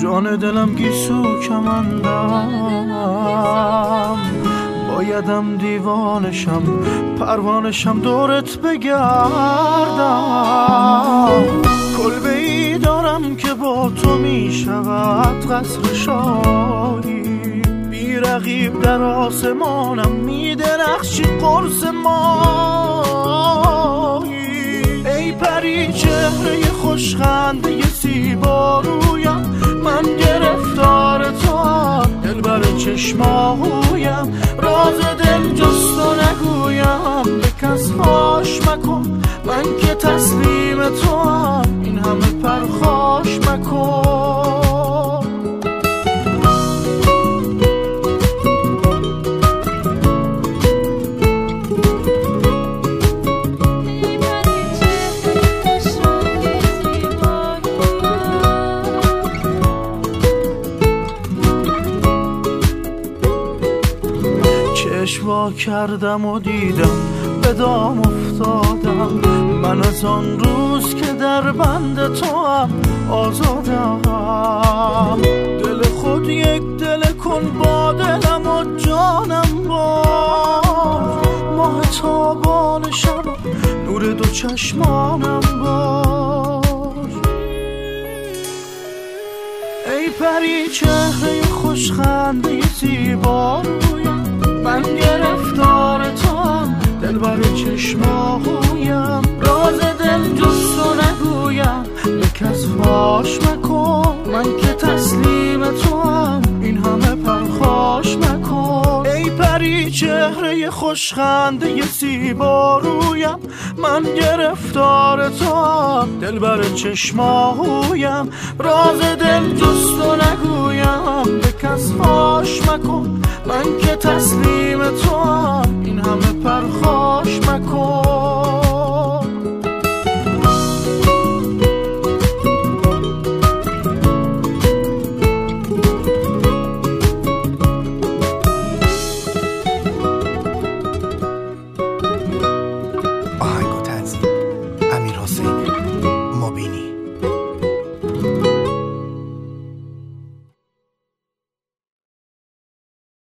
جان دلم گیسو کمندم، بایدم دیوانشم پروانشم دورت بگردم. کلبه ای دارم که با تو می شود قصر شاهی، بی رقیب در آسمانم می درخشی قرص ماهی. ای پری چهره خوشخنده زیبارویم، من گرفتار تو هم دلبر چشماهویم. راز دل جز تو نگویم به کس فاش مکن، من که تسلیم تو هم این همه پرخاش مکن. چشوا کردم و دیدم به دام افتادم، من از آن روز که در بند تو هم آزادم. دل خود یک دل کن با دلم و جانم باش، ماه تابان شب نور دو چشمانم باش. ای پری چهره خوشخنده زیبارویم، من گرفتار تو هم دلبر چشماهویم. راز دل جز تو نگویم به کس فاش مکن، من که تسلیم تو هم این همه پرخاش مکن. ای پری چهره خوشخنده زیبارویم، من گرفتار تو هم دلبر چشماهویم. راز دل جز تو نگویم به کس فاش مکن، من که تسلیم تو هم این همه پرخاش مکن.